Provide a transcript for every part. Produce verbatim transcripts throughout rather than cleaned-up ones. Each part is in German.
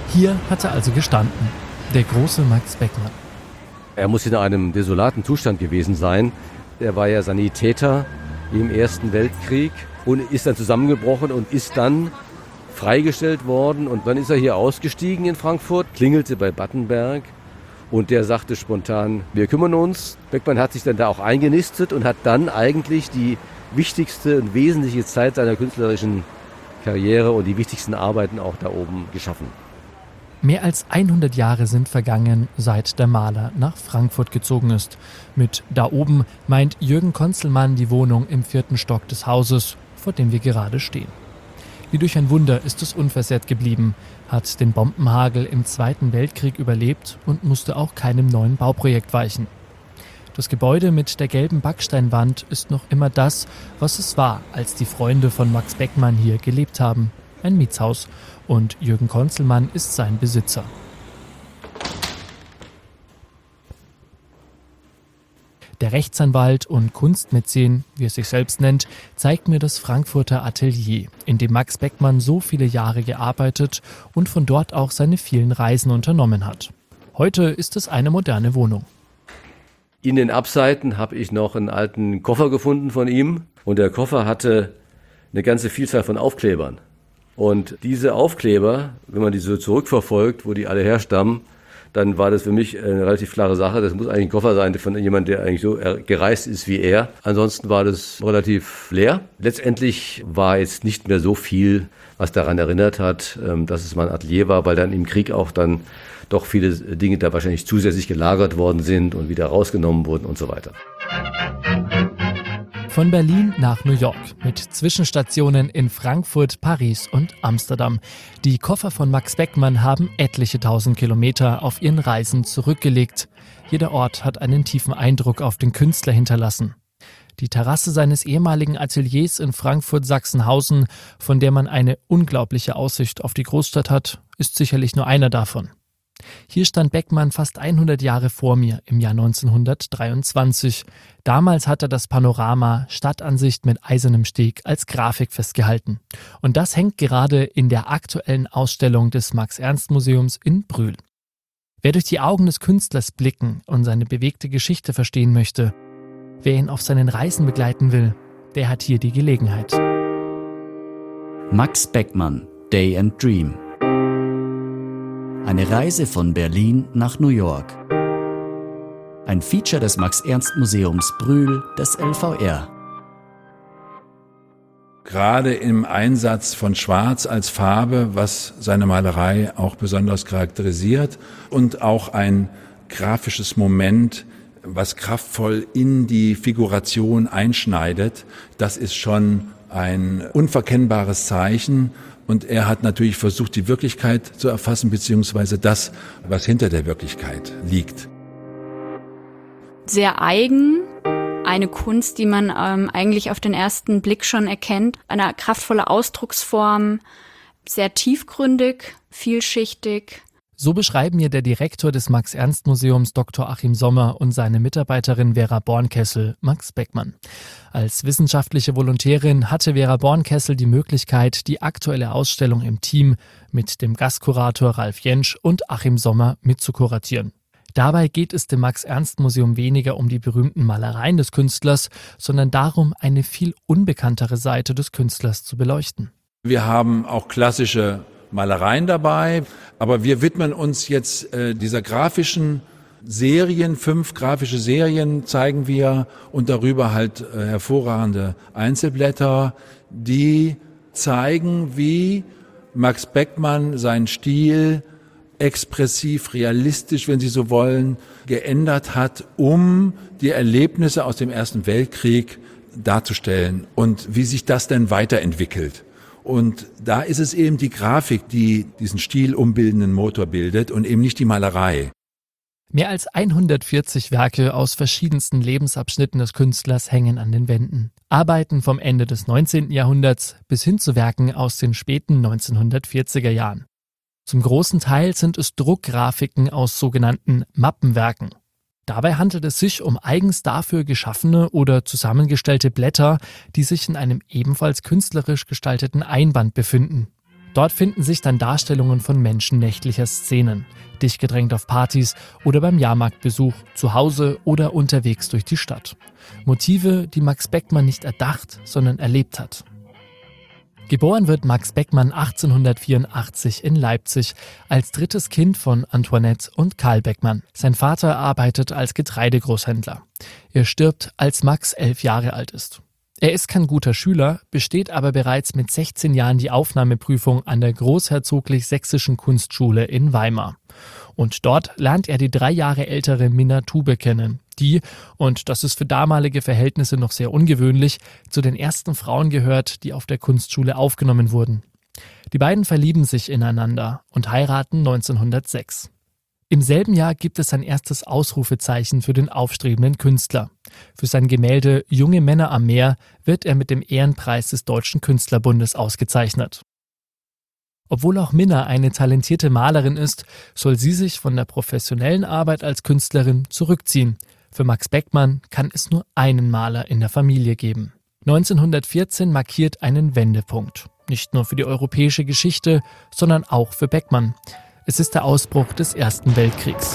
Hier hat er also gestanden, der große Max Beckmann. Er muss in einem desolaten Zustand gewesen sein. Er war ja Sanitäter im Ersten Weltkrieg und ist dann zusammengebrochen und ist dann freigestellt worden. Und dann ist er hier ausgestiegen in Frankfurt, klingelte bei Battenberg und der sagte spontan, wir kümmern uns. Beckmann hat sich dann da auch eingenistet und hat dann eigentlich die wichtigste und wesentliche Zeit seiner künstlerischen Karriere und die wichtigsten Arbeiten auch da oben geschaffen. Mehr als hundert Jahre sind vergangen, seit der Maler nach Frankfurt gezogen ist. Mit da oben meint Jürgen Konzelmann die Wohnung im vierten Stock des Hauses, vor dem wir gerade stehen. Wie durch ein Wunder ist es unversehrt geblieben, hat den Bombenhagel im Zweiten Weltkrieg überlebt und musste auch keinem neuen Bauprojekt weichen. Das Gebäude mit der gelben Backsteinwand ist noch immer das, was es war, als die Freunde von Max Beckmann hier gelebt haben. Ein Mietshaus. Und Jürgen Konzelmann ist sein Besitzer. Der Rechtsanwalt und Kunstmäzen, wie er sich selbst nennt, zeigt mir das Frankfurter Atelier, in dem Max Beckmann so viele Jahre gearbeitet und von dort auch seine vielen Reisen unternommen hat. Heute ist es eine moderne Wohnung. In den Abseiten habe ich noch einen alten Koffer gefunden von ihm. Und der Koffer hatte eine ganze Vielzahl von Aufklebern. Und diese Aufkleber, wenn man die so zurückverfolgt, wo die alle herstammen, dann war das für mich eine relativ klare Sache. Das muss eigentlich ein Koffer sein von jemandem, der eigentlich so gereist ist wie er. Ansonsten war das relativ leer. Letztendlich war jetzt nicht mehr so viel, was daran erinnert hat, dass es mal ein Atelier war, weil dann im Krieg auch dann doch viele Dinge da wahrscheinlich zusätzlich gelagert worden sind und wieder rausgenommen wurden und so weiter. Von Berlin nach New York mit Zwischenstationen in Frankfurt, Paris und Amsterdam. Die Koffer von Max Beckmann haben etliche tausend Kilometer auf ihren Reisen zurückgelegt. Jeder Ort hat einen tiefen Eindruck auf den Künstler hinterlassen. Die Terrasse seines ehemaligen Ateliers in Frankfurt-Sachsenhausen, von der man eine unglaubliche Aussicht auf die Großstadt hat, ist sicherlich nur einer davon. Hier stand Beckmann fast hundert Jahre vor mir im Jahr neunzehnhundertdreiundzwanzig. Damals hat er das Panorama Stadtansicht mit eisernem Steg als Grafik festgehalten. Und das hängt gerade in der aktuellen Ausstellung des Max-Ernst-Museums in Brühl. Wer durch die Augen des Künstlers blicken und seine bewegte Geschichte verstehen möchte, wer ihn auf seinen Reisen begleiten will, der hat hier die Gelegenheit. Max Beckmann, Day and Dream. Eine Reise von Berlin nach New York. Ein Feature des Max-Ernst-Museums Brühl des L V R. Gerade im Einsatz von Schwarz als Farbe, was seine Malerei auch besonders charakterisiert, und auch ein grafisches Moment, was kraftvoll in die Figuration einschneidet, das ist schon ein unverkennbares Zeichen. Und er hat natürlich versucht, die Wirklichkeit zu erfassen, beziehungsweise das, was hinter der Wirklichkeit liegt. Sehr eigen, eine Kunst, die man ähm, eigentlich auf den ersten Blick schon erkennt. Eine kraftvolle Ausdrucksform, sehr tiefgründig, vielschichtig. So beschreiben mir der Direktor des Max-Ernst-Museums Doktor Achim Sommer und seine Mitarbeiterin Vera Bornkessel Max Beckmann. Als wissenschaftliche Volontärin hatte Vera Bornkessel die Möglichkeit, die aktuelle Ausstellung im Team mit dem Gastkurator Ralf Jentsch und Achim Sommer mitzukuratieren. Dabei geht es dem Max-Ernst-Museum weniger um die berühmten Malereien des Künstlers, sondern darum, eine viel unbekanntere Seite des Künstlers zu beleuchten. Wir haben auch klassische Malereien dabei, aber wir widmen uns jetzt äh, dieser grafischen Serien, fünf grafische Serien zeigen wir und darüber halt äh, hervorragende Einzelblätter, die zeigen, wie Max Beckmann seinen Stil expressiv, realistisch, wenn Sie so wollen, geändert hat, um die Erlebnisse aus dem Ersten Weltkrieg darzustellen und wie sich das denn weiterentwickelt. Und da ist es eben die Grafik, die diesen stilumbildenden Motor bildet und eben nicht die Malerei. Mehr als hundertvierzig Werke aus verschiedensten Lebensabschnitten des Künstlers hängen an den Wänden. Arbeiten vom Ende des neunzehnten Jahrhunderts bis hin zu Werken aus den späten neunzehnhundertvierziger Jahren. Zum großen Teil sind es Druckgrafiken aus sogenannten Mappenwerken. Dabei handelt es sich um eigens dafür geschaffene oder zusammengestellte Blätter, die sich in einem ebenfalls künstlerisch gestalteten Einband befinden. Dort finden sich dann Darstellungen von menschennächtlicher Szenen, dicht gedrängt auf Partys oder beim Jahrmarktbesuch, zu Hause oder unterwegs durch die Stadt. Motive, die Max Beckmann nicht erdacht, sondern erlebt hat. Geboren wird Max Beckmann achtzehnhundertvierundachtzig in Leipzig als drittes Kind von Antoinette und Karl Beckmann. Sein Vater arbeitet als Getreidegroßhändler. Er stirbt, als Max elf Jahre alt ist. Er ist kein guter Schüler, besteht aber bereits mit sechzehn Jahren die Aufnahmeprüfung an der Großherzoglich-Sächsischen Kunstschule in Weimar. Und dort lernt er die drei Jahre ältere Minna Tube kennen, die, und das ist für damalige Verhältnisse noch sehr ungewöhnlich, zu den ersten Frauen gehört, die auf der Kunstschule aufgenommen wurden. Die beiden verlieben sich ineinander und heiraten neunzehnhundertsechs. Im selben Jahr gibt es sein erstes Ausrufezeichen für den aufstrebenden Künstler. Für sein Gemälde »Junge Männer am Meer« wird er mit dem Ehrenpreis des Deutschen Künstlerbundes ausgezeichnet. Obwohl auch Minna eine talentierte Malerin ist, soll sie sich von der professionellen Arbeit als Künstlerin zurückziehen. Für Max Beckmann kann es nur einen Maler in der Familie geben. neunzehnhundertvierzehn markiert einen Wendepunkt. Nicht nur für die europäische Geschichte, sondern auch für Beckmann. Es ist der Ausbruch des Ersten Weltkriegs.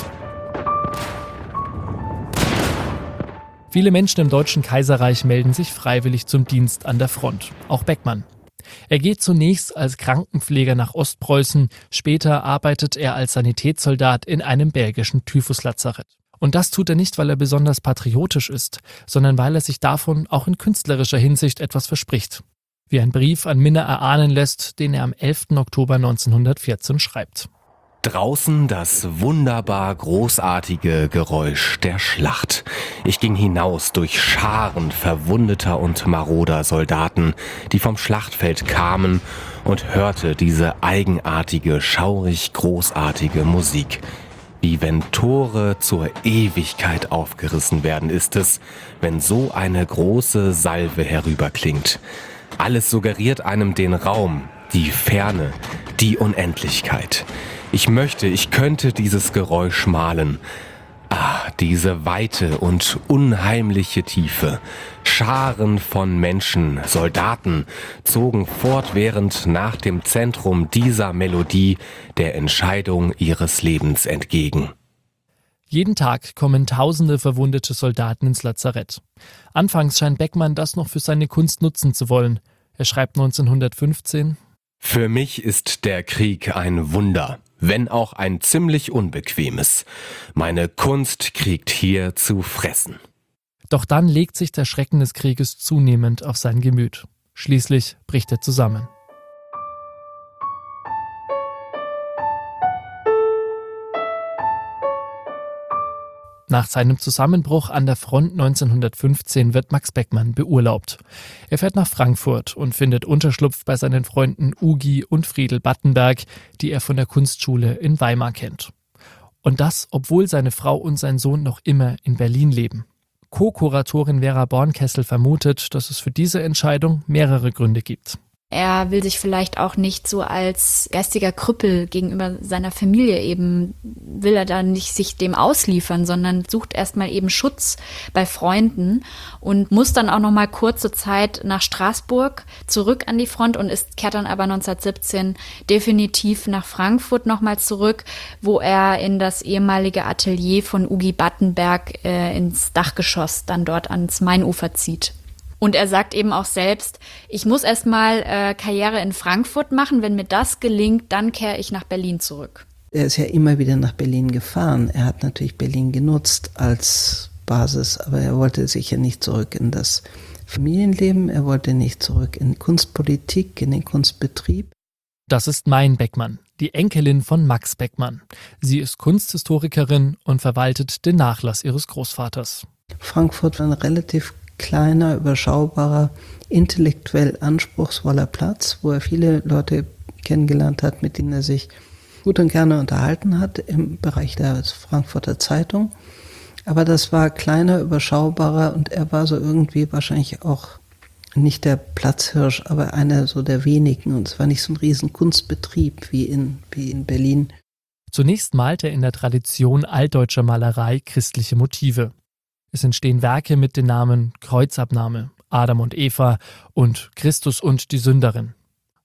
Viele Menschen im Deutschen Kaiserreich melden sich freiwillig zum Dienst an der Front, auch Beckmann. Er geht zunächst als Krankenpfleger nach Ostpreußen, später arbeitet er als Sanitätssoldat in einem belgischen Typhuslazarett. Und das tut er nicht, weil er besonders patriotisch ist, sondern weil er sich davon auch in künstlerischer Hinsicht etwas verspricht. Wie ein Brief an Minna erahnen lässt, den er am elften Oktober neunzehnhundertvierzehn schreibt. Draußen das wunderbar großartige Geräusch der Schlacht. Ich ging hinaus durch Scharen verwundeter und maroder Soldaten, die vom Schlachtfeld kamen, und hörte diese eigenartige, schaurig großartige Musik. Wie wenn Tore zur Ewigkeit aufgerissen werden, ist es, wenn so eine große Salve herüberklingt. Alles suggeriert einem den Raum, die Ferne, die Unendlichkeit. Ich möchte, ich könnte dieses Geräusch malen. Ah, diese weite und unheimliche Tiefe. Scharen von Menschen, Soldaten, zogen fortwährend nach dem Zentrum dieser Melodie der Entscheidung ihres Lebens entgegen. Jeden Tag kommen tausende verwundete Soldaten ins Lazarett. Anfangs scheint Beckmann das noch für seine Kunst nutzen zu wollen. Er schreibt neunzehnhundertfünfzehn: Für mich ist der Krieg ein Wunder, wenn auch ein ziemlich unbequemes. Meine Kunst kriegt hier zu fressen. Doch dann legt sich der Schrecken des Krieges zunehmend auf sein Gemüt. Schließlich bricht er zusammen. Nach seinem Zusammenbruch an der Front neunzehnhundertfünfzehn wird Max Beckmann beurlaubt. Er fährt nach Frankfurt und findet Unterschlupf bei seinen Freunden Ugi und Friedel Battenberg, die er von der Kunstschule in Weimar kennt. Und das, obwohl seine Frau und sein Sohn noch immer in Berlin leben. Co-Kuratorin Vera Bornkessel vermutet, dass es für diese Entscheidung mehrere Gründe gibt. Er will sich vielleicht auch nicht so als geistiger Krüppel gegenüber seiner Familie eben, will er da nicht sich dem ausliefern, sondern sucht erstmal eben Schutz bei Freunden und muss dann auch noch mal kurze Zeit nach Straßburg zurück an die Front und ist, kehrt dann aber neunzehnhundertsiebzehn definitiv nach Frankfurt nochmal zurück, wo er in das ehemalige Atelier von Ugi Battenberg äh, ins Dachgeschoss dann dort ans Mainufer zieht. Und er sagt eben auch selbst, ich muss erstmal äh, Karriere in Frankfurt machen. Wenn mir das gelingt, dann kehre ich nach Berlin zurück. Er ist ja immer wieder nach Berlin gefahren. Er hat natürlich Berlin genutzt als Basis, aber er wollte sicher nicht zurück in das Familienleben. Er wollte nicht zurück in Kunstpolitik, in den Kunstbetrieb. Das ist Main Beckmann, die Enkelin von Max Beckmann. Sie ist Kunsthistorikerin und verwaltet den Nachlass ihres Großvaters. Frankfurt war ein relativ kleiner, überschaubarer, intellektuell anspruchsvoller Platz, wo er viele Leute kennengelernt hat, mit denen er sich gut und gerne unterhalten hat im Bereich der Frankfurter Zeitung. Aber das war kleiner, überschaubarer und er war so irgendwie wahrscheinlich auch nicht der Platzhirsch, aber einer so der wenigen. Und es war nicht so ein riesen Kunstbetrieb wie in, wie in Berlin. Zunächst malt er in der Tradition altdeutscher Malerei christliche Motive. Es entstehen Werke mit den Namen Kreuzabnahme, Adam und Eva und Christus und die Sünderin.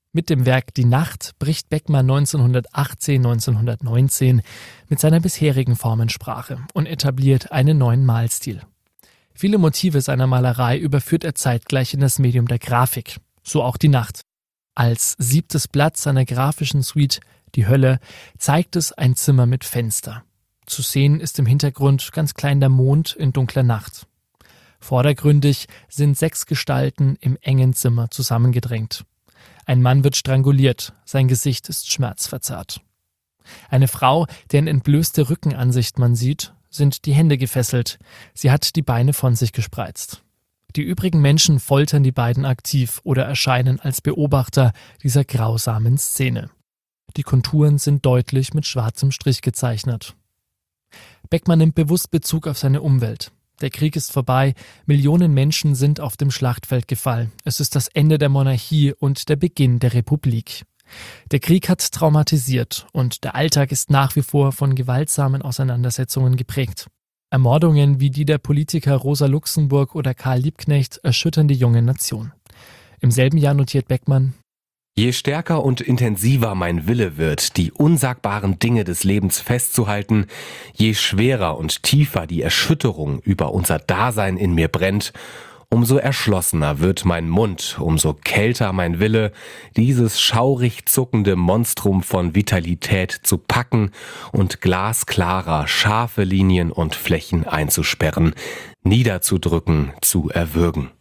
Mit dem Werk Die Nacht bricht Beckmann neunzehnhundertachtzehn, neunzehnhundertneunzehn mit seiner bisherigen Formensprache und etabliert einen neuen Malstil. Viele Motive seiner Malerei überführt er zeitgleich in das Medium der Grafik, so auch Die Nacht. Als siebtes Blatt seiner grafischen Suite Die Hölle zeigt es ein Zimmer mit Fenster. Zu sehen ist im Hintergrund ganz klein der Mond in dunkler Nacht. Vordergründig sind sechs Gestalten im engen Zimmer zusammengedrängt. Ein Mann wird stranguliert, sein Gesicht ist schmerzverzerrt. Eine Frau, deren entblößte Rückenansicht man sieht, sind die Hände gefesselt, sie hat die Beine von sich gespreizt. Die übrigen Menschen foltern die beiden aktiv oder erscheinen als Beobachter dieser grausamen Szene. Die Konturen sind deutlich mit schwarzem Strich gezeichnet. Beckmann nimmt bewusst Bezug auf seine Umwelt. Der Krieg ist vorbei, Millionen Menschen sind auf dem Schlachtfeld gefallen. Es ist das Ende der Monarchie und der Beginn der Republik. Der Krieg hat traumatisiert und der Alltag ist nach wie vor von gewaltsamen Auseinandersetzungen geprägt. Ermordungen wie die der Politiker Rosa Luxemburg oder Karl Liebknecht erschüttern die junge Nation. Im selben Jahr notiert Beckmann: Je stärker und intensiver mein Wille wird, die unsagbaren Dinge des Lebens festzuhalten, je schwerer und tiefer die Erschütterung über unser Dasein in mir brennt, umso erschlossener wird mein Mund, umso kälter mein Wille, dieses schaurig zuckende Monstrum von Vitalität zu packen und glasklarer, scharfe Linien und Flächen einzusperren, niederzudrücken, zu erwürgen.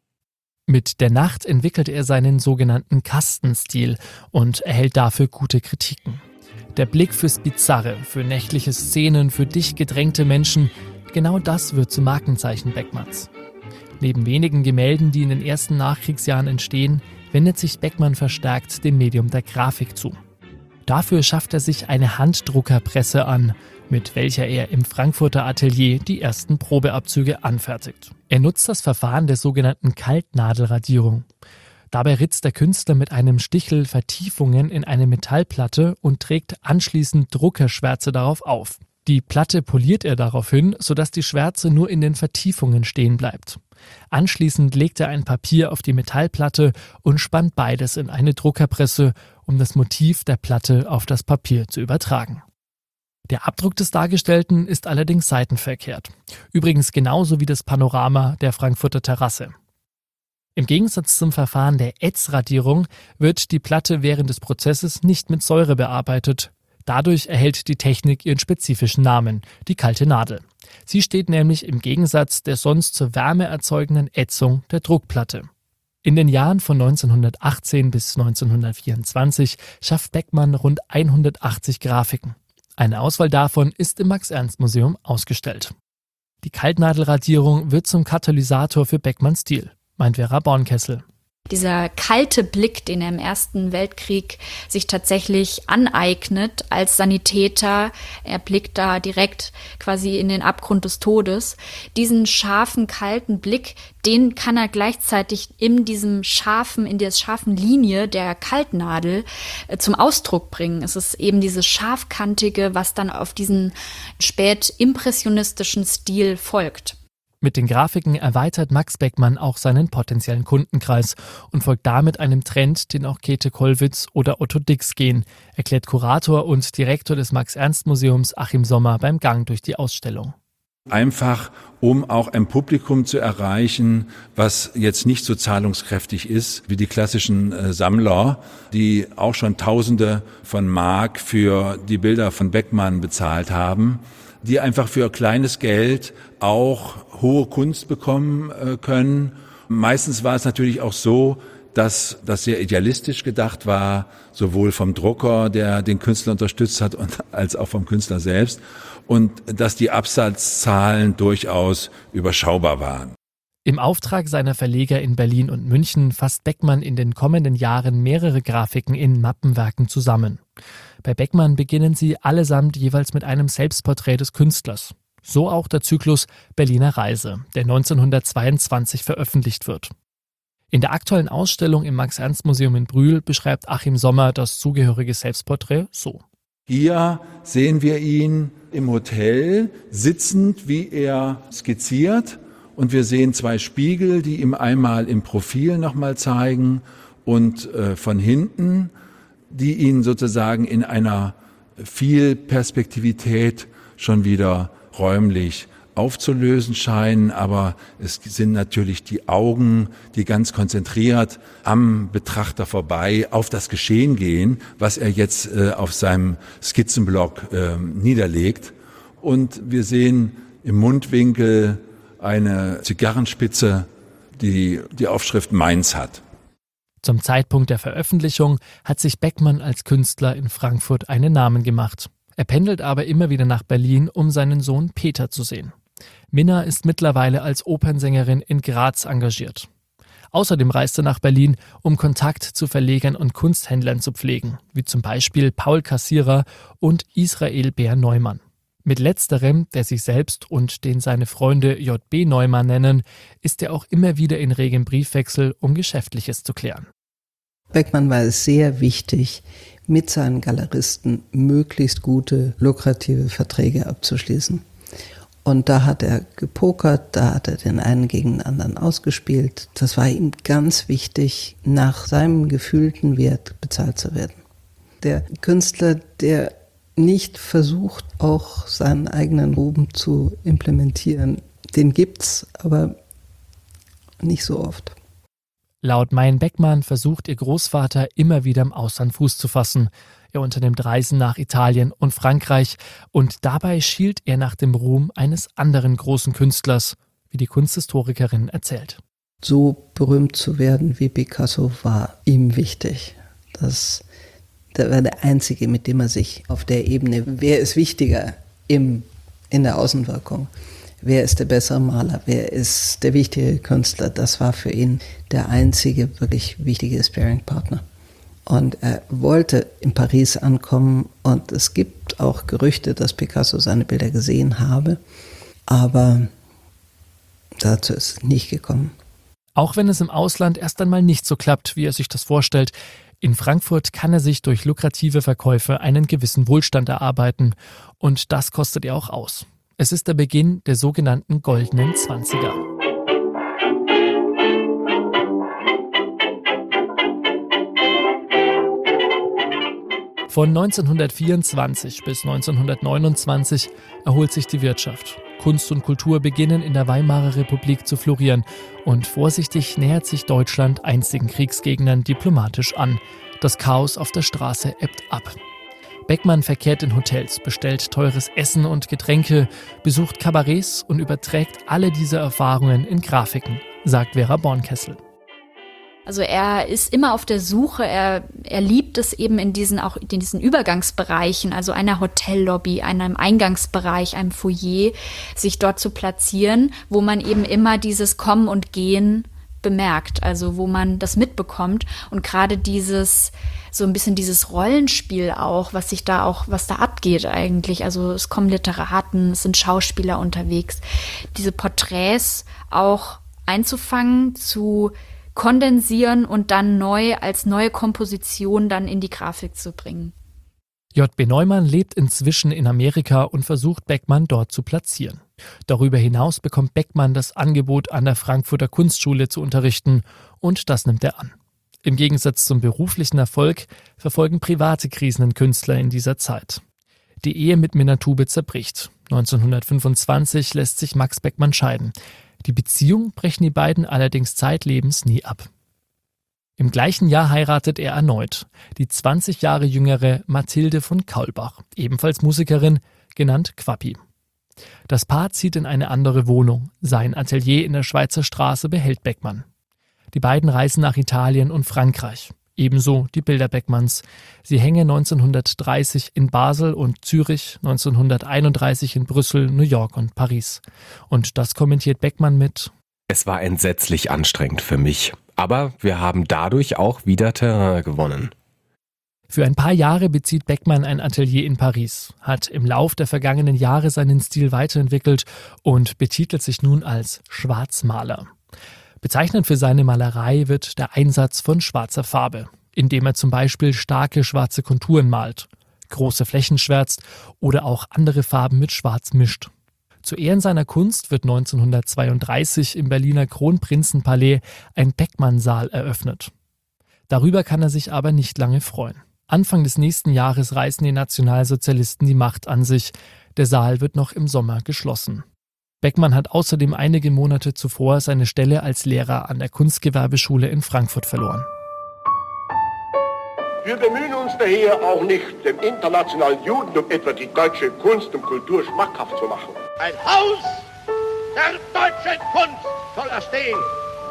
Mit Der Nacht entwickelt er seinen sogenannten Kastenstil und erhält dafür gute Kritiken. Der Blick fürs Bizarre, für nächtliche Szenen, für dicht gedrängte Menschen, genau das wird zum Markenzeichen Beckmanns. Neben wenigen Gemälden, die in den ersten Nachkriegsjahren entstehen, wendet sich Beckmann verstärkt dem Medium der Grafik zu. Dafür schafft er sich eine Handdruckerpresse an, mit welcher er im Frankfurter Atelier die ersten Probeabzüge anfertigt. Er nutzt das Verfahren der sogenannten Kaltnadelradierung. Dabei ritzt der Künstler mit einem Stichel Vertiefungen in eine Metallplatte und trägt anschließend Druckerschwärze darauf auf. Die Platte poliert er daraufhin, sodass die Schwärze nur in den Vertiefungen stehen bleibt. Anschließend legt er ein Papier auf die Metallplatte und spannt beides in eine Druckerpresse, um das Motiv der Platte auf das Papier zu übertragen. Der Abdruck des Dargestellten ist allerdings seitenverkehrt. Übrigens genauso wie das Panorama der Frankfurter Terrasse. Im Gegensatz zum Verfahren der Ätzradierung wird die Platte während des Prozesses nicht mit Säure bearbeitet. Dadurch erhält die Technik ihren spezifischen Namen, die kalte Nadel. Sie steht nämlich im Gegensatz der sonst zur Wärme erzeugenden Ätzung der Druckplatte. In den Jahren von neunzehnhundertachtzehn bis neunzehnhundertvierundzwanzig schafft Beckmann rund hundertachtzig Grafiken. Eine Auswahl davon ist im Max-Ernst-Museum ausgestellt. Die Kaltnadelradierung wird zum Katalysator für Beckmanns Stil, meint Vera Bornkessel. Dieser kalte Blick, den er im Ersten Weltkrieg sich tatsächlich aneignet als Sanitäter, er blickt da direkt quasi in den Abgrund des Todes. Diesen scharfen, kalten Blick, den kann er gleichzeitig in diesem scharfen, in der scharfen Linie der Kaltnadel äh, zum Ausdruck bringen. Es ist eben dieses scharfkantige, was dann auf diesen spätimpressionistischen Stil folgt. Mit den Grafiken erweitert Max Beckmann auch seinen potenziellen Kundenkreis und folgt damit einem Trend, den auch Käthe Kollwitz oder Otto Dix gehen, erklärt Kurator und Direktor des Max-Ernst-Museums Achim Sommer beim Gang durch die Ausstellung. Einfach, um auch ein Publikum zu erreichen, was jetzt nicht so zahlungskräftig ist wie die klassischen äh, Sammler, die auch schon Tausende von Mark für die Bilder von Beckmann bezahlt haben, die einfach für kleines Geld auch hohe Kunst bekommen äh, können. Meistens war es natürlich auch so, dass das sehr idealistisch gedacht war, sowohl vom Drucker, der den Künstler unterstützt hat, und als auch vom Künstler selbst, und dass die Absatzzahlen durchaus überschaubar waren. Im Auftrag seiner Verleger in Berlin und München fasst Beckmann in den kommenden Jahren mehrere Grafiken in Mappenwerken zusammen. Bei Beckmann beginnen sie allesamt jeweils mit einem Selbstporträt des Künstlers. So auch der Zyklus Berliner Reise, der neunzehnhundertzweiundzwanzig veröffentlicht wird. In der aktuellen Ausstellung im Max-Ernst-Museum in Brühl beschreibt Achim Sommer das zugehörige Selbstporträt so. Hier sehen wir ihn im Hotel sitzend, wie er skizziert. Und wir sehen zwei Spiegel, die ihm einmal im Profil nochmal zeigen und äh, von hinten, die ihn sozusagen in einer viel Perspektivität schon wieder räumlich aufzulösen scheinen, aber es sind natürlich die Augen, die ganz konzentriert am Betrachter vorbei auf das Geschehen gehen, was er jetzt äh, auf seinem Skizzenblock äh, niederlegt. Und wir sehen im Mundwinkel eine Zigarrenspitze, die die Aufschrift Mainz hat. Zum Zeitpunkt der Veröffentlichung hat sich Beckmann als Künstler in Frankfurt einen Namen gemacht. Er pendelt aber immer wieder nach Berlin, um seinen Sohn Peter zu sehen. Minna ist mittlerweile als Opernsängerin in Graz engagiert. Außerdem reist er nach Berlin, um Kontakt zu Verlegern und Kunsthändlern zu pflegen, wie zum Beispiel Paul Kassierer und Israel Bär Neumann. Mit letzterem, der sich selbst und den seine Freunde J B Neumann nennen, ist er auch immer wieder in regem Briefwechsel, um Geschäftliches zu klären. Beckmann war es sehr wichtig, mit seinen Galeristen möglichst gute, lukrative Verträge abzuschließen. Und da hat er gepokert, da hat er den einen gegen den anderen ausgespielt. Das war ihm ganz wichtig, nach seinem gefühlten Wert bezahlt zu werden. Der Künstler, der nicht versucht, auch seinen eigenen Ruhm zu implementieren, den gibt's, aber nicht so oft. Laut Mayen Beckmann versucht ihr Großvater immer wieder im Ausland Fuß zu fassen. Er unternimmt Reisen nach Italien und Frankreich und dabei schielt er nach dem Ruhm eines anderen großen Künstlers, wie die Kunsthistorikerin erzählt. So berühmt zu werden wie Picasso war ihm wichtig. Das, das war der Einzige, mit dem er sich auf der Ebene, wer ist wichtiger im, in der Außenwirkung? Wer ist der bessere Maler? Wer ist der wichtige Künstler? Das war für ihn der einzige wirklich wichtige Sparringpartner. Und er wollte in Paris ankommen und es gibt auch Gerüchte, dass Picasso seine Bilder gesehen habe, aber dazu ist es nicht gekommen. Auch wenn es im Ausland erst einmal nicht so klappt, wie er sich das vorstellt, in Frankfurt kann er sich durch lukrative Verkäufe einen gewissen Wohlstand erarbeiten und das kostet er auch aus. Es ist der Beginn der sogenannten goldenen Zwanziger. Von neunzehnhundertvierundzwanzig bis neunzehnhundertneunundzwanzig erholt sich die Wirtschaft. Kunst und Kultur beginnen in der Weimarer Republik zu florieren und vorsichtig nähert sich Deutschland einstigen Kriegsgegnern diplomatisch an. Das Chaos auf der Straße ebbt ab. Beckmann verkehrt in Hotels, bestellt teures Essen und Getränke, besucht Kabarets und überträgt alle diese Erfahrungen in Grafiken, sagt Vera Bornkessel. Also er ist immer auf der Suche, er, er liebt es eben in diesen, auch in diesen Übergangsbereichen, also einer Hotellobby, einem Eingangsbereich, einem Foyer, sich dort zu platzieren, wo man eben immer dieses Kommen und Gehen bemerkt, also wo man das mitbekommt und gerade dieses, so ein bisschen dieses Rollenspiel auch, was sich da auch, was da abgeht eigentlich, also es kommen Literaten, es sind Schauspieler unterwegs, diese Porträts auch einzufangen, zu kondensieren und dann neu als neue Komposition dann in die Grafik zu bringen. J B Neumann lebt inzwischen in Amerika und versucht Beckmann dort zu platzieren. Darüber hinaus bekommt Beckmann das Angebot, an der Frankfurter Kunstschule zu unterrichten und das nimmt er an. Im Gegensatz zum beruflichen Erfolg verfolgen private Krisen den Künstler in dieser Zeit. Die Ehe mit Minna Tube zerbricht. neunzehnhundertfünfundzwanzig lässt sich Max Beckmann scheiden. Die Beziehung brechen die beiden allerdings zeitlebens nie ab. Im gleichen Jahr heiratet er erneut, die zwanzig Jahre jüngere Mathilde von Kaulbach, ebenfalls Musikerin, genannt Quappi. Das Paar zieht in eine andere Wohnung, sein Atelier in der Schweizer Straße behält Beckmann. Die beiden reisen nach Italien und Frankreich, ebenso die Bilder Beckmanns. Sie hängen neunzehnhundertdreißig in Basel und Zürich, neunzehnhunderteinunddreißig in Brüssel, New York und Paris. Und das kommentiert Beckmann mit: Es war entsetzlich anstrengend für mich, aber wir haben dadurch auch wieder Terrain gewonnen. Für ein paar Jahre bezieht Beckmann ein Atelier in Paris, hat im Lauf der vergangenen Jahre seinen Stil weiterentwickelt und betitelt sich nun als Schwarzmaler. Bezeichnend für seine Malerei wird der Einsatz von schwarzer Farbe, indem er zum Beispiel starke schwarze Konturen malt, große Flächen schwärzt oder auch andere Farben mit Schwarz mischt. Zu Ehren seiner Kunst wird neunzehnhundertzweiunddreißig im Berliner Kronprinzenpalais ein Beckmann-Saal eröffnet. Darüber kann er sich aber nicht lange freuen. Anfang des nächsten Jahres reißen die Nationalsozialisten die Macht an sich. Der Saal wird noch im Sommer geschlossen. Beckmann hat außerdem einige Monate zuvor seine Stelle als Lehrer an der Kunstgewerbeschule in Frankfurt verloren. Wir bemühen uns daher auch nicht, dem internationalen Judentum etwa die deutsche Kunst und Kultur schmackhaft zu machen. Ein Haus der deutschen Kunst soll er stehen.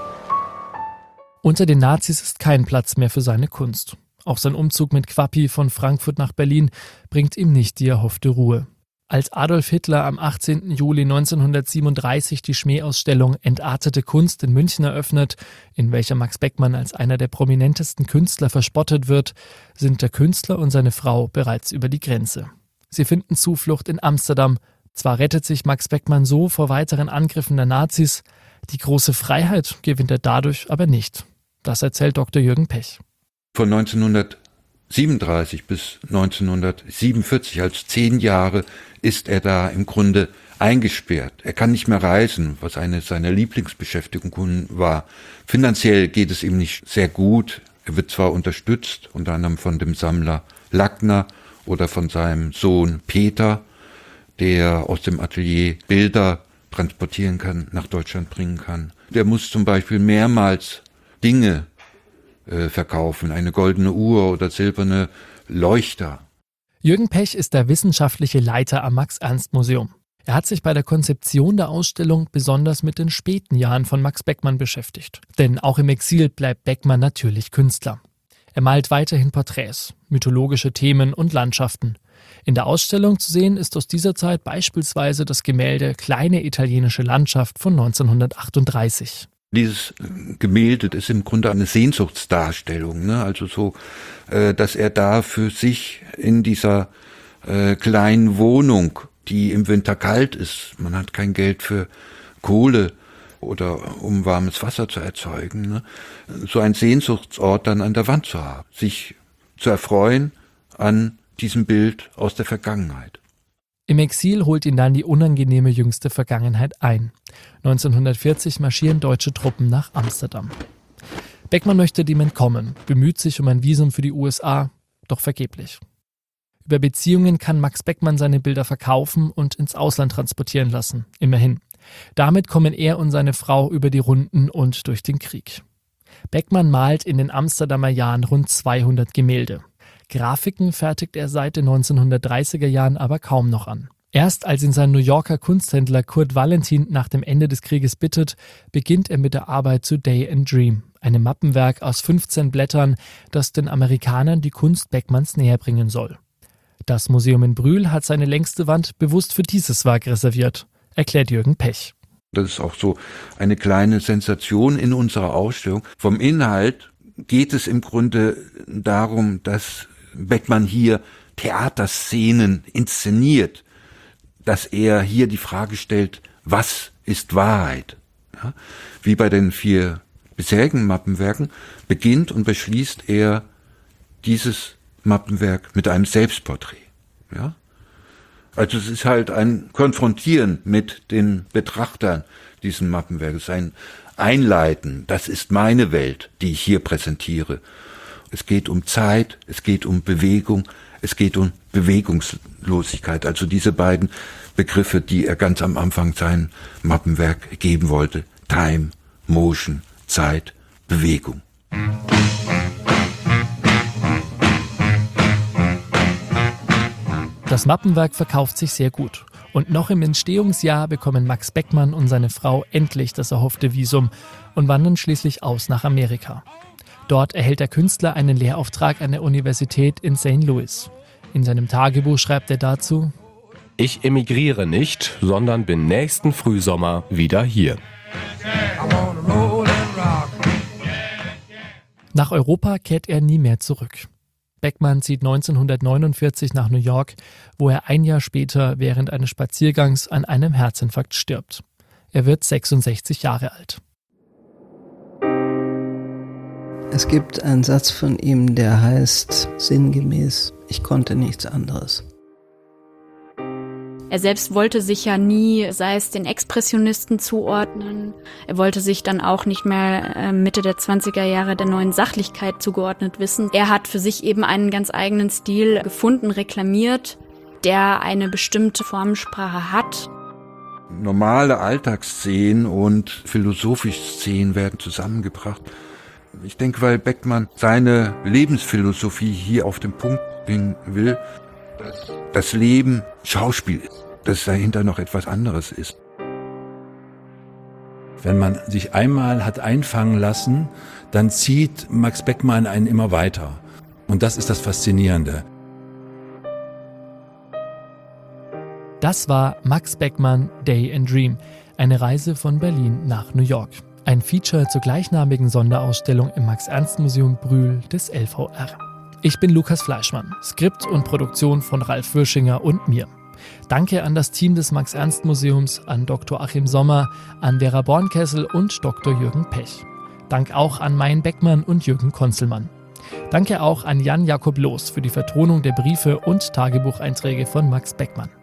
Unter den Nazis ist kein Platz mehr für seine Kunst. Auch sein Umzug mit Quappi von Frankfurt nach Berlin bringt ihm nicht die erhoffte Ruhe. Als Adolf Hitler am achtzehnten Juli neunzehnhundertsiebenunddreißig die Schmähausstellung Entartete Kunst in München eröffnet, in welcher Max Beckmann als einer der prominentesten Künstler verspottet wird, sind der Künstler und seine Frau bereits über die Grenze. Sie finden Zuflucht in Amsterdam. Zwar rettet sich Max Beckmann so vor weiteren Angriffen der Nazis, die große Freiheit gewinnt er dadurch aber nicht. Das erzählt Doktor Jürgen Pech. Von neunzehnhundertsiebenunddreißig bis neunzehnhundertsiebenundvierzig, also zehn Jahre, ist er da im Grunde eingesperrt. Er kann nicht mehr reisen, was eine seiner Lieblingsbeschäftigungen war. Finanziell geht es ihm nicht sehr gut. Er wird zwar unterstützt, unter anderem von dem Sammler Lackner oder von seinem Sohn Peter, der aus dem Atelier Bilder transportieren kann, nach Deutschland bringen kann. Der muss zum Beispiel mehrmals Dinge äh, verkaufen, eine goldene Uhr oder silberne Leuchter. Jürgen Pech ist der wissenschaftliche Leiter am Max-Ernst-Museum. Er hat sich bei der Konzeption der Ausstellung besonders mit den späten Jahren von Max Beckmann beschäftigt. Denn auch im Exil bleibt Beckmann natürlich Künstler. Er malt weiterhin Porträts, mythologische Themen und Landschaften. In der Ausstellung zu sehen ist aus dieser Zeit beispielsweise das Gemälde Kleine italienische Landschaft von neunzehnhundertachtunddreißig. Dieses Gemälde ist im Grunde eine Sehnsuchtsdarstellung, ne? Also so, äh, dass er da für sich in dieser äh, kleinen Wohnung, die im Winter kalt ist, man hat kein Geld für Kohle oder um warmes Wasser zu erzeugen, ne? So ein Sehnsuchtsort dann an der Wand zu haben, sich zu erfreuen an diesem Bild aus der Vergangenheit. Im Exil holt ihn dann die unangenehme jüngste Vergangenheit ein. neunzehnhundertvierzig marschieren deutsche Truppen nach Amsterdam. Beckmann möchte dem entkommen, bemüht sich um ein Visum für die U S A, doch vergeblich. Über Beziehungen kann Max Beckmann seine Bilder verkaufen und ins Ausland transportieren lassen, immerhin. Damit kommen er und seine Frau über die Runden und durch den Krieg. Beckmann malt in den Amsterdamer Jahren rund zweihundert Gemälde. Grafiken fertigt er seit den neunzehnhundertdreißiger Jahren aber kaum noch an. Erst als ihn sein New Yorker Kunsthändler Kurt Valentin nach dem Ende des Krieges bittet, beginnt er mit der Arbeit zu Day and Dream, einem Mappenwerk aus fünfzehn Blättern, das den Amerikanern die Kunst Beckmanns näher bringen soll. Das Museum in Brühl hat seine längste Wand bewusst für dieses Werk reserviert, erklärt Jürgen Pech. Das ist auch so eine kleine Sensation in unserer Ausstellung. Vom Inhalt geht es im Grunde darum, dass Beckmann hier Theaterszenen inszeniert, dass er hier die Frage stellt, was ist Wahrheit? Ja, wie bei den vier bisherigen Mappenwerken beginnt und beschließt er dieses Mappenwerk mit einem Selbstporträt. Ja? Also es ist halt ein Konfrontieren mit den Betrachtern dieses Mappenwerkes, ein Einleiten, das ist meine Welt, die ich hier präsentiere. Es geht um Zeit, es geht um Bewegung, es geht um Bewegungslosigkeit. Also diese beiden Begriffe, die er ganz am Anfang sein Mappenwerk geben wollte. Time, Motion, Zeit, Bewegung. Das Mappenwerk verkauft sich sehr gut. Und noch im Entstehungsjahr bekommen Max Beckmann und seine Frau endlich das erhoffte Visum und wandern schließlich aus nach Amerika. Dort erhält der Künstler einen Lehrauftrag an der Universität in Saint Louis. In seinem Tagebuch schreibt er dazu: Ich emigriere nicht, sondern bin nächsten Frühsommer wieder hier. Nach Europa kehrt er nie mehr zurück. Beckmann zieht neunzehnhundertneunundvierzig nach New York, wo er ein Jahr später während eines Spaziergangs an einem Herzinfarkt stirbt. Er wird sechsundsechzig Jahre alt. Es gibt einen Satz von ihm, der heißt sinngemäß: Ich konnte nichts anderes. Er selbst wollte sich ja nie, sei es den Expressionisten zuordnen. Er wollte sich dann auch nicht mehr Mitte der zwanziger Jahre der neuen Sachlichkeit zugeordnet wissen. Er hat für sich eben einen ganz eigenen Stil gefunden, reklamiert, der eine bestimmte Formensprache hat. Normale Alltagsszenen und philosophische Szenen werden zusammengebracht. Ich denke, weil Beckmann seine Lebensphilosophie hier auf den Punkt bringen will, dass das Leben Schauspiel ist, dass dahinter noch etwas anderes ist. Wenn man sich einmal hat einfangen lassen, dann zieht Max Beckmann einen immer weiter. Und das ist das Faszinierende. Das war Max Beckmann Day and Dream, eine Reise von Berlin nach New York. Ein Feature zur gleichnamigen Sonderausstellung im Max-Ernst-Museum Brühl des L V R. Ich bin Lukas Fleischmann, Skript und Produktion von Ralf Würschinger und mir. Danke an das Team des Max-Ernst-Museums, an Doktor Achim Sommer, an Vera Bornkessel und Doktor Jürgen Pech. Dank auch an Mayen Beckmann und Jürgen Konzelmann. Danke auch an Jan Jakob Loos für die Vertonung der Briefe und Tagebucheinträge von Max Beckmann.